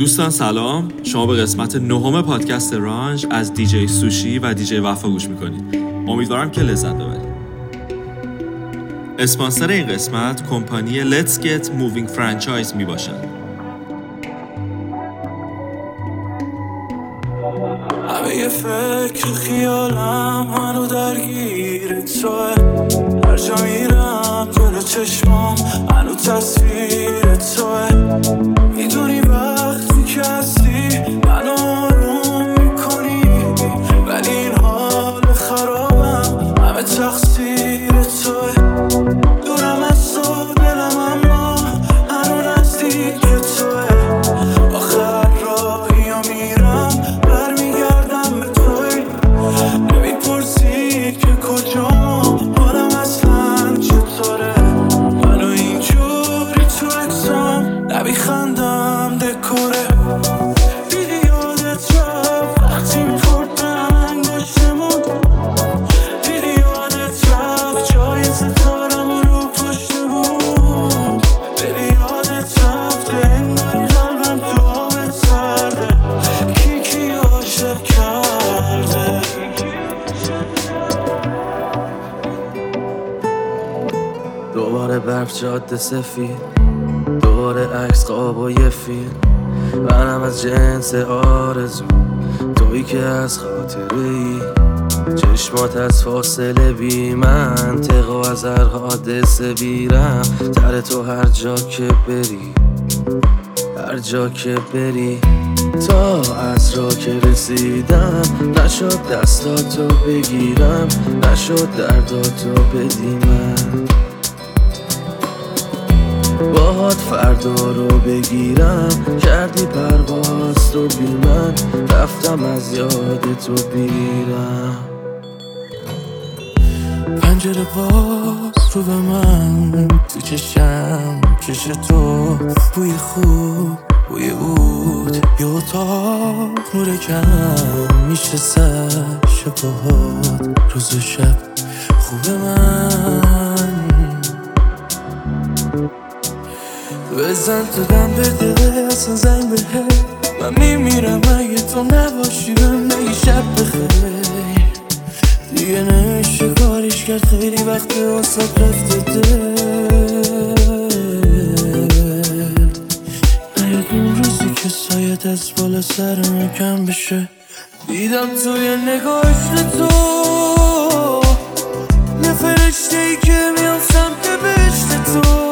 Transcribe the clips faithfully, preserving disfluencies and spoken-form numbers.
دوستان سلام، شما به قسمت نهم پادکست رانژ از دیجی سوشی و دیجی وفا گوش میکنید. امیدوارم که لذت ببرید. اسپانسر این قسمت کمپانی Let's Get Moving فرانچایز می باشد. همه یه فکر خیالم منو درگیر توه، هر جا میرم جلو چشمام منو تصویر توه. میدونی وقتی که هستی منو آروم میکنی، ولی این حال خرابم همه تقصیر توه. دورم از تو دلم اما هنو نزدیک توه. آخر راهی ها میرم برمیگردم به توی، نمیپرسی که کجا حالم اصلا چطوره. منو اینجوری تو اکسام نمیخندم دکوره. دیدی یادت رفت وقتی میخوردم انگشتمون، دیدی یادت رفت جای ستارم رو پشت بود، دیدی یادت رفت انگاری قلبم تو آب سرده. کی کی عاشق کرده؟ دوباره برف جاده سفید، دوباره عکس خواب و یه فیلم. منم از جنس آرزو، تویی که از خاطره ای. چشمات از فاصله بی منطق و از هر حادثه بیرم تر تو هر جا که بری، هر جا که بری. تا از را که رسیدم نشد دستاتو بگیرم، نشد درداتو بدی من. باهات فردا رو بگیرم، کردی پرواز تو بی من، رفتم از یاد تو بیرم. پنجره باز رو به من، تو چشم کش تو، بوی خوب بوی بود. یه اتاق نور کم میشه سر شبهات، روز و شب خوب من. بزن تو دم به دقیقه اصلا زنگ به هی، من میمیرم اگه تو نباشی بهم نگی شب بخیر. دیگه نمیشه کاریش کرد، خیلی وقت واسه رفته دل. نیاد اون روزی که سایت از بالا سرم کم بشه. دیدم توی نگاهش تو یه فرشته ای که میام سمت بهشت تو.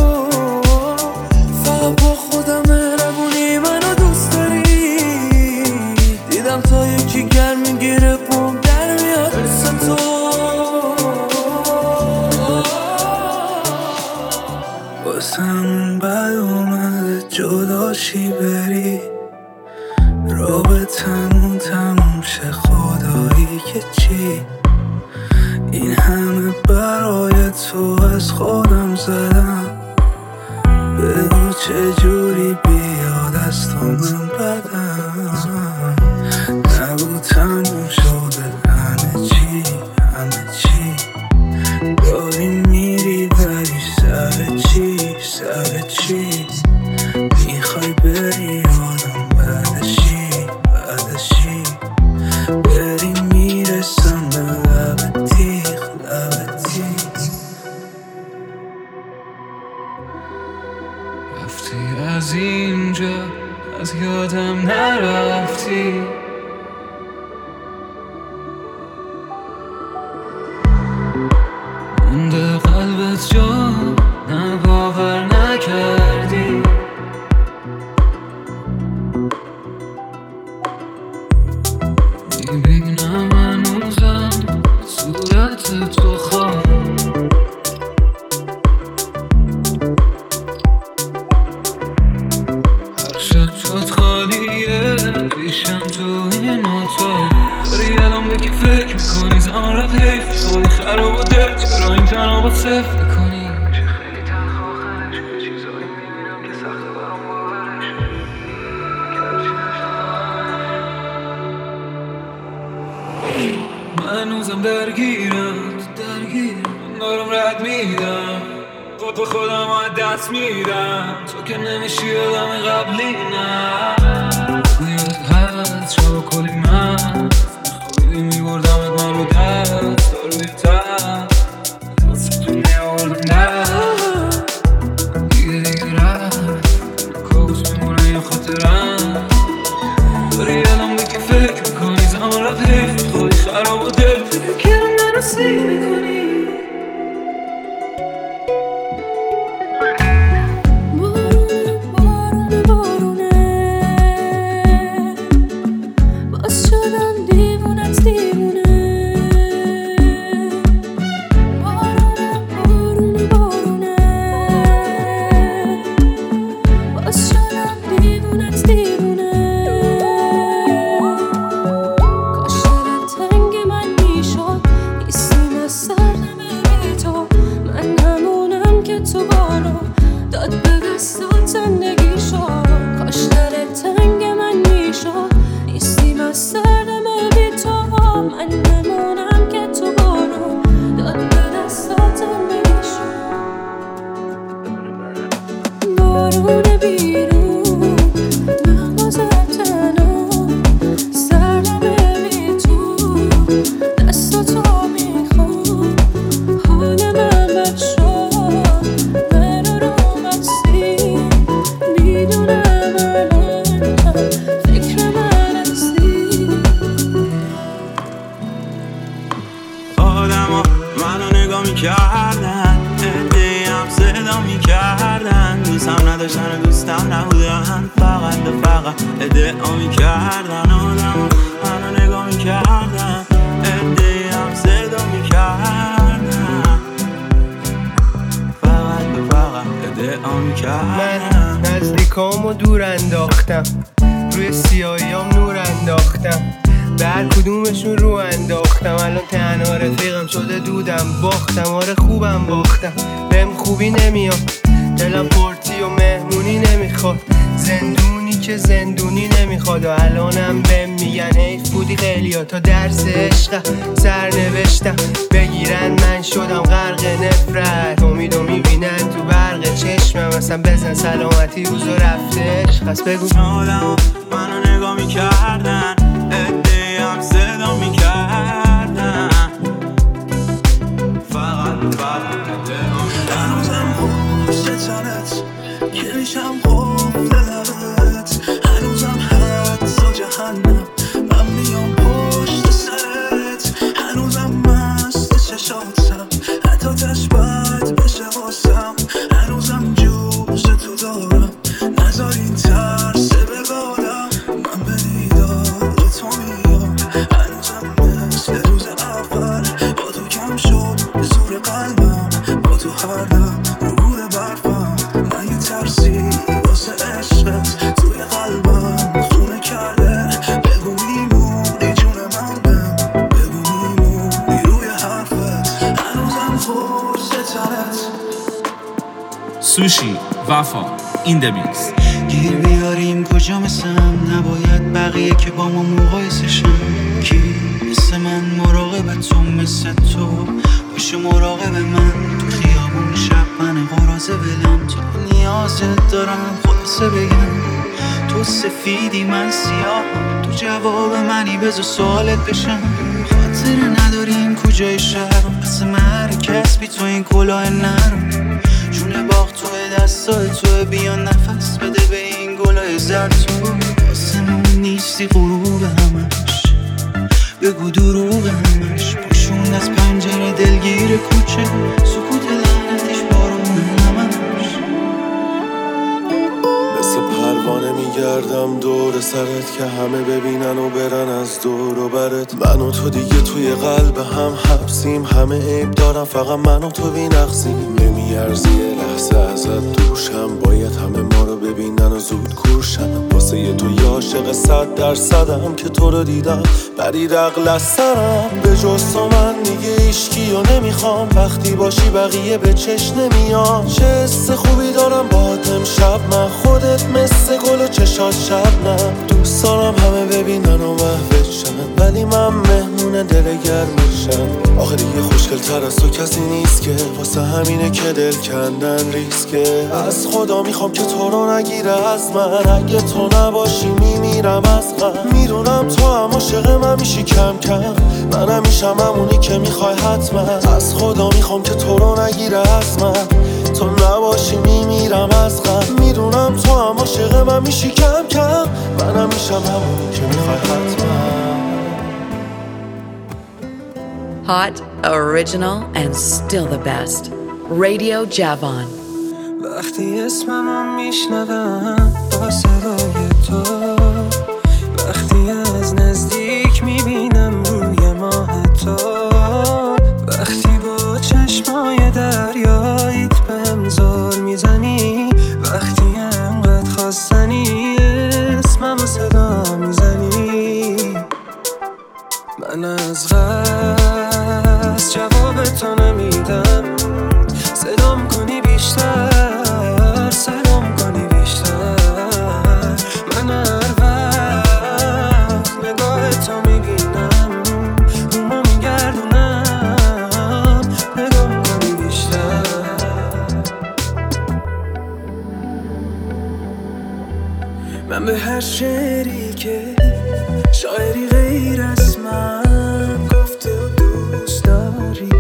با خودم مهربونی منو دوست داری، دیدم تا یکی گرم میگیره بوم در میاد مثل تو. واسم بد اومده جداشی بری، رابطمون تموم شه خدایی که چی. این همه برای تو از خودم زدم، بگو چجوری بیاد از تو من بدم. نگو تموم شده همه چی همه چی، داری میری ولی سر چی سر چی. میخوای بری یادم بعدشی بعدشی، بری میرسم به لب تیغ لب تیغ. رفتی از اینجا از یادم نرفتی، مونده قلبت جا نه باور نکردی. میبینم هنوزم صورت تو خواب، شد خالیه پیشم تو این اتاق. داری الان به کی فکر میکنی؟ زمان رفت حیف، خواهی خراب و دل چرا این تنها با صفر میکنی؟ چه خیلی تنها آخرش، یه چیزایی میبینم که سخته برام باورش. من هنوزم درگیرم درگیرم، دارم رد میدم خود به خودم از دست میدم، تو که نمیشی آدم قبلی نه. یادت هست شب کلی من خوابیدی میبردمت من رو دست تا روی تن واسه تو میاردم دست دیگه دیگه رفت کابوس میمونه یه خاطرم. داری یادم به که فکر میکنی زمان رفت حیف خودی خراب و دل که رو نرسی میکنی. من نزدیکامو دور انداختم، روی سیاهیام نور انداختم، به هر کدومشون رو انداختم. الان تنها رفیقم شده دودم باختم، آره خوبم باختم، بهم خوبی نمیاد، دلم پرتی و مهمونی نمیخواد، زندونی که زندونی نمیخواد. و الانم بهم میگن حیف بودی خیلیا تا درس عشق سر نوشتم بگیرن من شدم غرق نفرت. امیدو میبینن تو برق چشمم، اصلا بزن سلامتی روزو رفته عشق هست بگو. آدم منو نگاه میکردن، عده هم صدا میکردن، فقط فقط هنوزم پشت تنت کلیشم قفل لبت، هنوزم حدس و جهنم من میام پشت سرت، هنوزم مست چشاتم حتی تشبت بشه واسم، هنوزم جوز تو دارم نذار این ترس بگادم، من به دیدار تو میام هنوزم مثل روز اول، با تو کم شد زور قلبم، با تو هر دم مرور برفم، من یه ترسی واسه عشقت توی قلبم خونه کرده، بگو میمونی جون من بم، بگو میمونی روی حرفت، هنوزم پشت تنت. سوشی وفا این دمیکس. گیر بیاریم کجا مثلم، نباید بقیه که با ما مقایسشن، کی مثل من مراقب تو، مثل تو باشه مراقب من، تو خیابون شب من قرازه ولم، تو نیازت دارم خلاصه بگم، تو سفیدی من سیاهم، تو جواب منی بذار سوالت بشم، خاطر نداریم کجای شهر، پس مرکز بی تو این کلاه نرم، جون باغ توی دستای توی، بیا نفس بده به این گلای زرد، تو آسمون نیستی غروب همش، بگو دروغ همش، پاشون از پنجره دلگیر کوچه، سکوت لعنتش بارون همش. مثل پروانه میگردم دور سرت که همه ببینن و برن از دور و برت، من و تو دیگه توی قلب هم حبسیم، همه عیب دارم فقط من و تو بی‌نقصیم، نمیارزی یه لحظه ازت دوشم، باید همه ما رو ببینن و زود کورشم، واسه یه تو یه عاشق صد درصدم که تو رو دیدم برید عقل از سرم، به جز تو من دیگه هیچکی رو نمیخوام، وقتی باشی بقیه به چش نمیان، چه حس خوبی دارم باهات امشب، من خودت مثل گل و چشات شبنم، دوست دارم همه ببینن و محو شن، ولی من مهمون میکنه دل گرمشم. آخه دیگه خوشگل تر از تو کسی نیست که واسه همینه که دل کندن ریسکه. از خدا میخوام که تو رو نگیره از من، اگه تو نباشی میمیرم از غم. میدونم تو هم عاشق من میشی کم کم، منم میشم همونی که میخوای حتما. از خدا میخوام که تو رو نگیره از من، تو نباشی میمیرم از غم. میدونم تو هم عاشق من میشی کم کم، منم میشم همونی که میخوای حتما. Hot, original, and still the best. Radio Javon. وقتی اسمم میشنوم با صدای تو، وقتی از نزدیک میبینم روی ماه تو، وقتی با چشمای دریاییت بهم زل میزنی، وقتی انقدر خواستنی اسمم صدا میزنی، من از غصب جواب تو نمیدم. صدام کنی بیشتر، صدام کنی بیشتر، من هر وقت نگاه تو میبینم رومو میگردونم، نگاه کنی بیشتر. من به هر شعری که شاعری غیر از من گفته و دوست داری،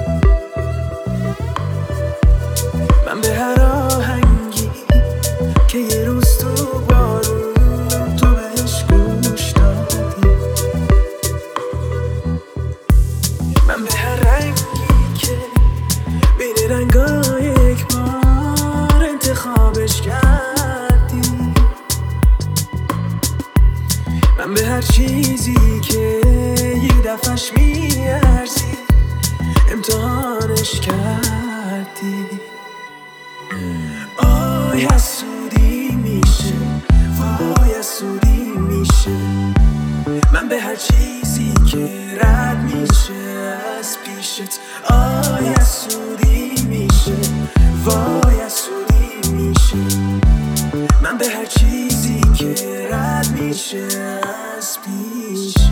من به هر آهنگی که یه روز تو بارون تو بهش گوش دادی، من به هر رنگی که بین رنگای یک بار انتخابش کردی، من به هر چیزی که یه دفعش میارزی امتحانش کردی. آی حسودی میشه، وای حسودی میشه، من به هر چیزی که رد میشه از پیشت. آی حسودی میشه، وای حسودی میشه، من به هر چیزی که رد میشه از پیشت.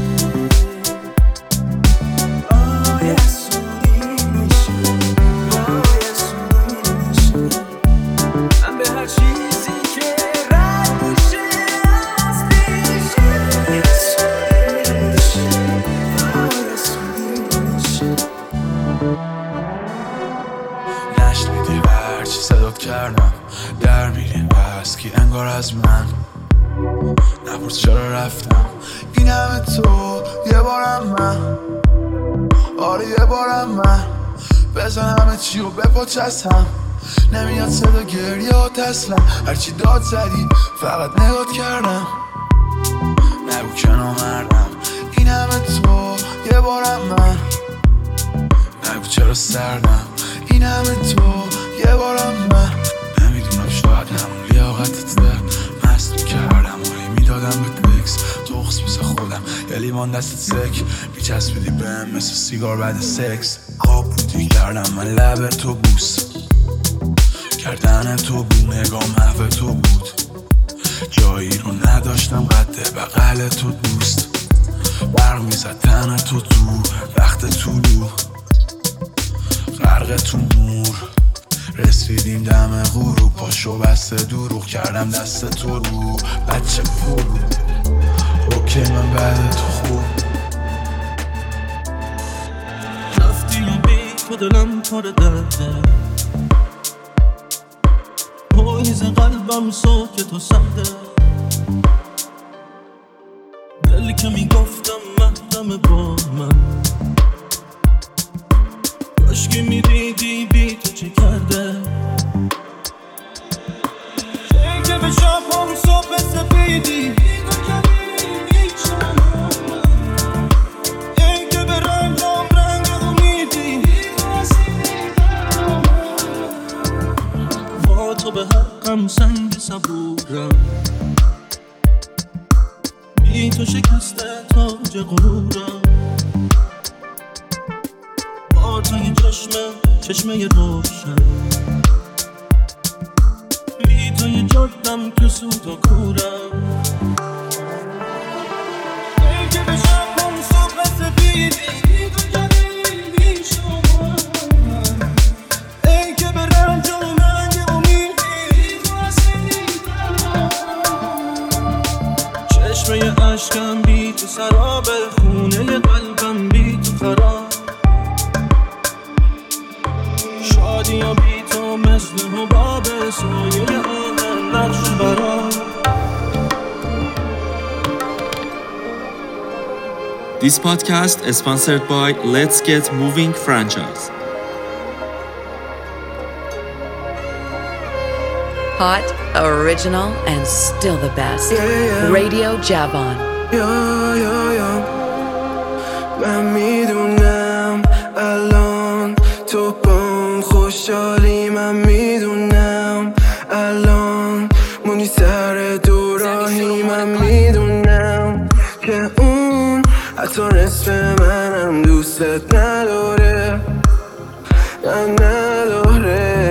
در میری بس که انگار از من نپرس چرا رفتم. این همه تو یه بارم من، آره یه بارم من، بزن همه چی و بپاچستم. نمیاد صدا گریات اصلا، هرچی داد زدی فقط نگات کردم. نگو که نامردم، این همه تو یه بارم من، نگو چرا سردم. این همه تو یه بارم من، نمیدونم شاید همون لیاقتت ده مست میکردم و میدادم به تکس تخص مثل خودم یه لیوان دستت سک میچسبیدی بهم مثل سیگار بعد سکس. خواب بودی کردم من لب تو بوس کردن تو بود، نگاه محو تو بود، جایی رو نداشتم قد بغل تو دوست. برق میزد تن تو تو وقت طولو، غرق تو نور رسیدیم دم غروب. پاشو بسته دروغ کردم دست تو رو بچه پول. اوکی من بعد تو خوب رفتی و بی تو دلم پر درده، پاییز قلبم ساکت و سرده، دلی که میگفتم محرم با من، کاشکی میدیدی بی تو چه کرده. ای که به شب هم صبح سفیدی، ای که به رنگ هم رنگ امیدی، با تو به حقم سنگ صبورم، بی تو شکسته تاج غرورم. با تو یه چشمه چشمه روشن، بی تو یه جادم که سود و کورم. ای که به شب هم صبح سفیدی، اشکم بی تو سراب خونه قلبم بی تو خراب شادی یا بی تو مثل حباب سایه آهن نقش برام. This podcast is sponsored by Let's Get Moving franchise. Hot, original, and still the best. Yeah, yeah. Radio Javon. یا یا یا من میدونم الان تو بام خوشحالی، من میدونم الان مونی سر دو راهی، من میدونم که اون حتی نصف منم دوستت نداره، نه نداره.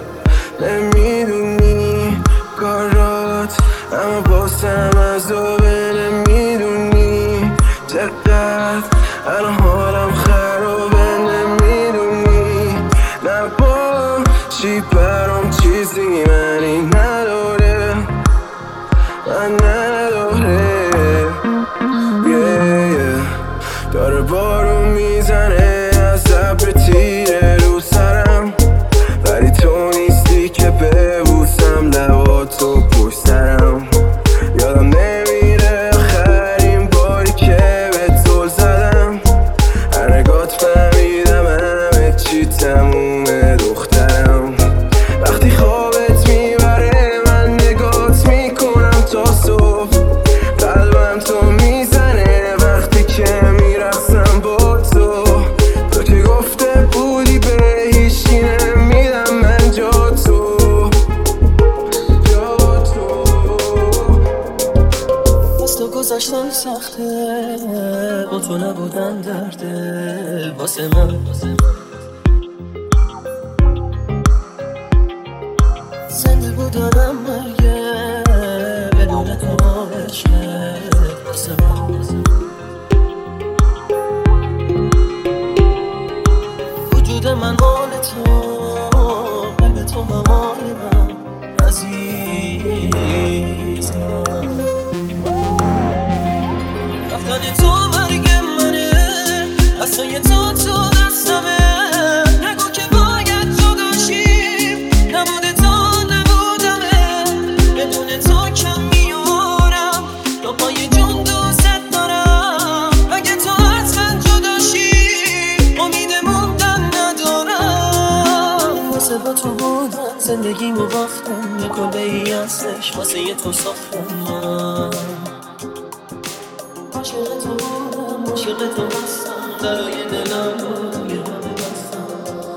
نمیدونی کارات اما باسم از دوبه، نمیدونی چقدر الان حالم خرابه، نمیدونی نباشی برام چیزی منی نداره، من نداره. yeah, yeah. داره بارون میزنه از ابر تیره رو سرم، ولی تو نیستی که ببوسم لباتو پشت سرم. یادم نمیره آخرین باری که به زل زدم، هر نگات فهمیدم همه چی تمومه دخترم. وقتی خوابت میبره من نگات میکنم تا صبح، قلبم تو میزنه وقتی که میرقصم با تو. تو که گفته بودی به هیچی نمیدم من جا تو، جا تو. از تو گذشتن سخته، با تو نبودن درده واسه من. زنده بودنم مرگه بدون تو عشقه واسه من. وجود من مال تو، قلب تو مال من عزیزم. رفتن تو مرگ منه، اصلا تو تو دستمه. نگو که باید جداشیم، نبوده تو نبودمه. بدون تو کم میارم، تا پای جون دوست دارم. اگه تو حتما جداشی امید موندن ندارم. واسه با تو بودن زندگیمو باختم، یه کلبه ای هستش واسه یه تو ساختم من. عاشق تو بودم، عاشق تو بستم، درای دلم رو یه همه بستم.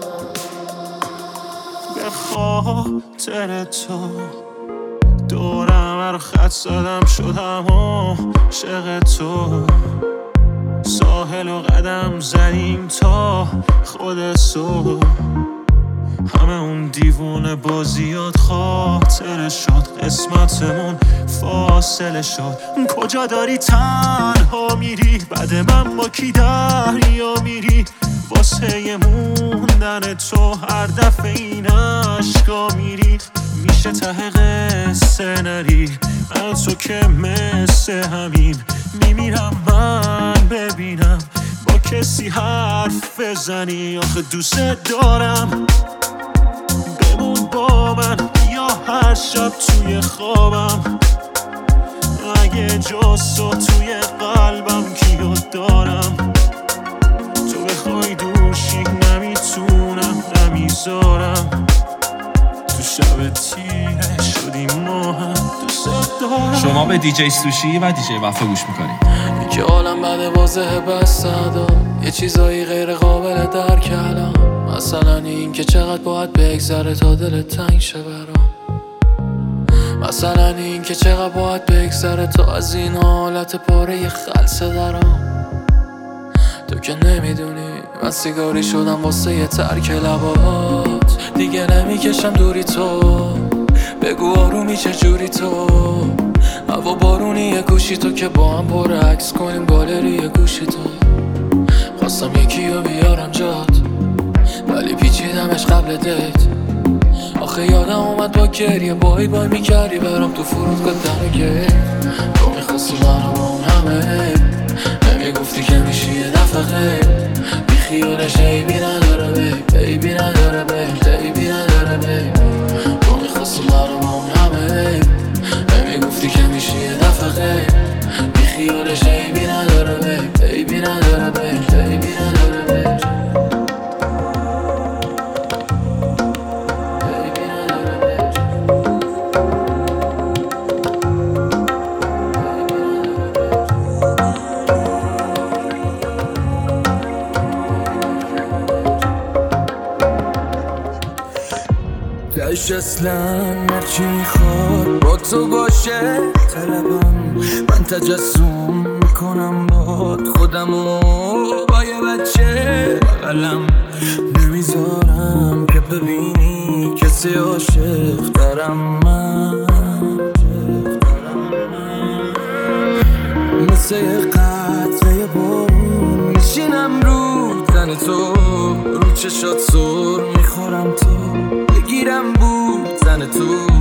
به خاطر تو دورم هر خط زدم شدم عاشق تو. ساحل و قدم زدیم تا خود صبح، همه اون دیوونه بازیات خاطره شد، قسمتمون فاصله شد. کجا داری تنها میری، بعد من با کی دریا میری؟ واسه یه موندن تو هر دفعه این عشقا میری. میشه ته قصه نری از تو که مثل همین میمیرم من ببینم با کسی حرف بزنی. آخه دوست دارم بمون با من، یا هر شب توی خوابم. اگه جز تو توی قلبم کیو دارم، تو بخوای دوشی نمیتونم نمیذارم. تو شب تیره شدیم ما هم دوست دارم. شما به دیجی سوشی و دیجی وفا گوش میکنید. که عالم بعد واضحه بس صدا، یه چیزایی غیر قابل درک الان. مثلا این که چقدر باید بگذره تا دلت تنگ شه برام. مثلا این که چقدر باید بگذره تا از این حالت پاره یه خلصه درام. تو که نمیدونی من سیگاری شدم واسه یه ترک لبات. دیگه نمیکشم دوری تو، بگو آرومی چجوری تو. هوا بارونی یه گوشی تو که با هم پر عکس کنیم گالری یه گوشی تو. خواستم یکی رو بیارم جات، ولی پیچیدمش قبل دیت. آخه یادم اومد با گریه بای بای میکردی برام تو فرودگاه دنگه. تو میخواستی منو با اون همه نمیگفتی که میشی یه دفعه بی خیالش عیبی نداره بی عیبی نداره بی عیبی نداره بی تو میخواستی برا ما اون همه نمیگفتی که میشی یه دفعه بی خیالش عیبی نداره بی عیبی نداره بی عیبی نداره بی داشت اصلا هرچی میخواد با تو باشه طلبم من تجسم میکنم باد خودمو با یه بچه بغلم نمیذارم که ببینی کسی عاشق دارم من مثل یه قطره بارون میشینم رو تن تو رو چشات سر میخورم تو بگیرم بود زن تو